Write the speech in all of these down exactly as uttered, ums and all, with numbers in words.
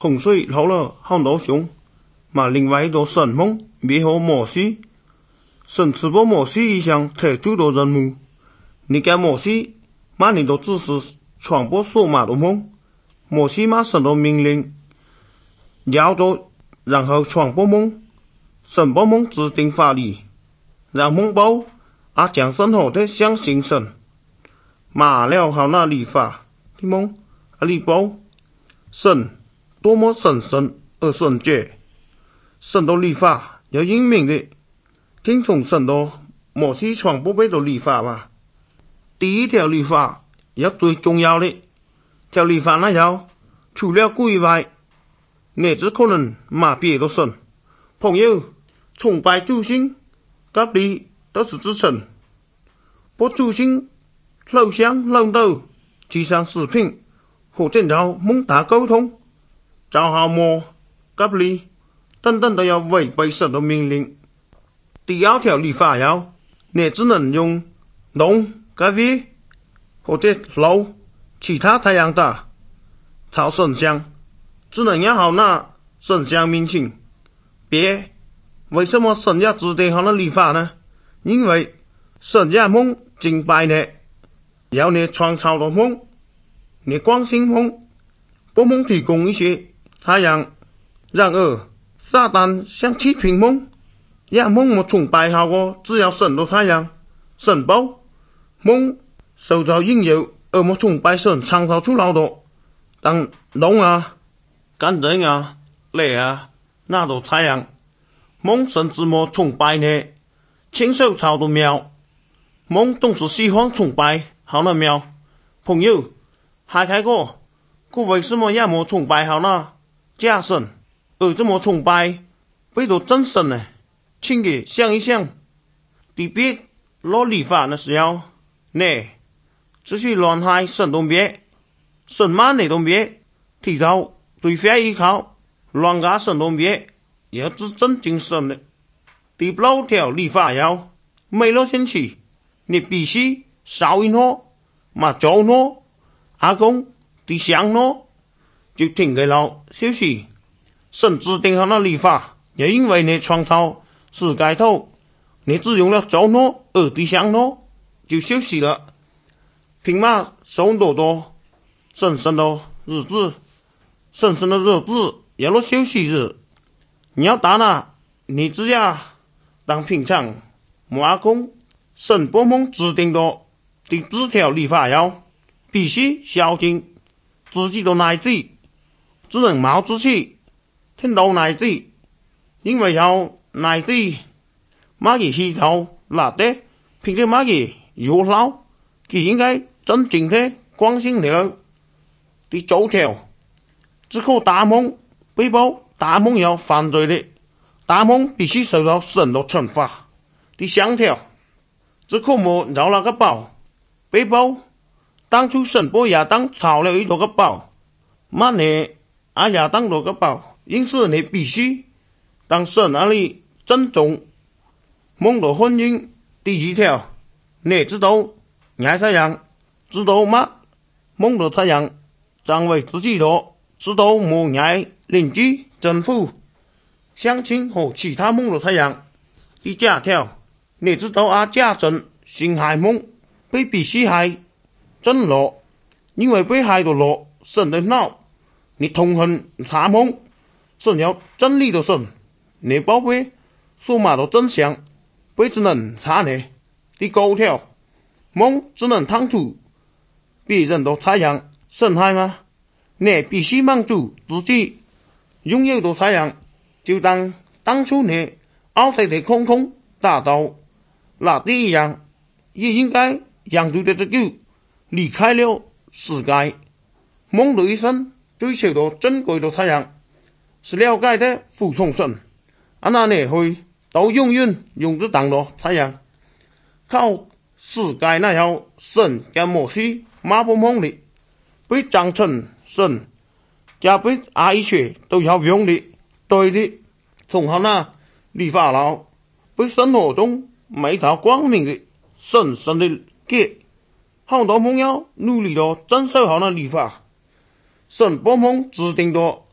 洪水后了好多熊，嘛另外一个神梦灭和摩西，神赐给摩西一项特殊的任务，你给摩西嘛你都只是传播所马的梦，摩西嘛神的命令，要着然后传播梦，神把梦制定法律，让梦包啊将生活的相信神，马了好那立法的梦啊立包，神多么神圣而圣洁，神的立法要英明的听从神的摩西传播背的立法吧。第一条立法要最重要的条立法那要除了鬼外，你只可能骂别的神。朋友，崇拜主星隔离都是之神，把主星偶像弄到机上视频和正常蒙打沟通，找好魔隔离等等都要违背神的命令。第二条立法要你只能用龙、咖啡或者楼其他太阳打朝神像，只能要好那神像面前。别为什么神要制定好那立法呢？因为神要梦敬拜你，要你创造的梦，你关心梦，不梦提供一些太阳。然而撒旦想欺骗梦，要梦我崇拜好过只要神的太阳，神包梦受到引诱而我崇拜神创造出来的当龙啊、甘蔗啊、雷啊那都太阳，梦甚至么崇拜呢亲手操的苗，梦总是喜欢崇拜好那苗。朋友还开过故为什么要么崇拜好那假神而这么崇拜背着真神呢？请给想一想，特别落立法的时候呢，只是乱害神东别神嘛你东别提到对非依靠乱嘎神东别也是真精神的。第六条立法要每个星期你必须烧一盒嘛做盒阿公的香盒就停给了休息。神制定好了立法，也因为你创造世界头，你只用了做盒而的香盒就休息了。凭嘛送多多神圣的日子，神圣的日子也了休息日，你要打那你只要当平常阿公神波蒙制定的第四条立法要必须孝敬自己的奶子，只能冒出去听到奶子，因为要奶子马给洗头辣的凭着马给有老他应该真正的关心你了。第九条只可打蒙背包打蒙要犯罪的，打蒙必须受到神的惩罚。第三条只可莫绕那个宝背包当初神把亚当造了一个宝，嘛你啊亚当那个宝，因此你必须当神那里尊重蒙的婚姻。第一条你知道爱太阳，知道吗蒙的太阳张为自己的，知道莫爱邻居政府乡亲和其他蒙的太阳。第二条你知道啊假证陷害蒙被必须害真了，因为被害的了神的脑，你痛恨他蒙，神要真理的神，你宝贝数码的真相被只能查你。第九条蒙只能贪图别人的太阳，神害吗？你必须满足自己拥有的太阳，就当当初你奥特的空空打到那地一样，也应该让对的这个离开了世界。蒙的一生追求的珍贵的太阳是了解的服从神，啊那你会都永远用着当的太阳，靠世界那要神跟摩西马不蒙的被长成神加被爱学都要用的对的，从好那立法了被生活中每条光明的神圣的给好多朋友努力的遵守好那立法，神帮忙制定的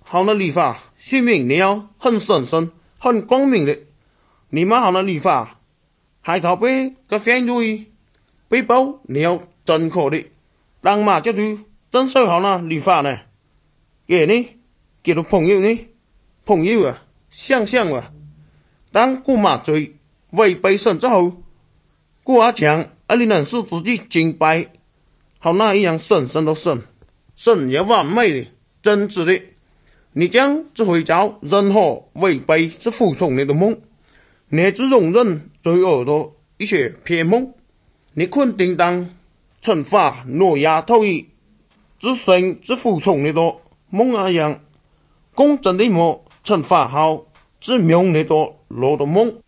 好的立法，说明你要很神圣、很光明的。你们好的立法，还逃避个反对，背包你要正确的，当嘛就对真守好的立法呢？给呢，给到朋友呢，朋友啊，想想啊，当古嘛罪违背神之后，古阿强啊，你能使自己敬拜，好那一样神圣的神，神也完美的、真挚的。你将只会找任何违背是服从你的梦，你只容忍罪恶的一些偏梦，你肯定当惩罚挪亚头一，只神只服从你的梦那样，公正的梦惩罚好只命你的落的梦。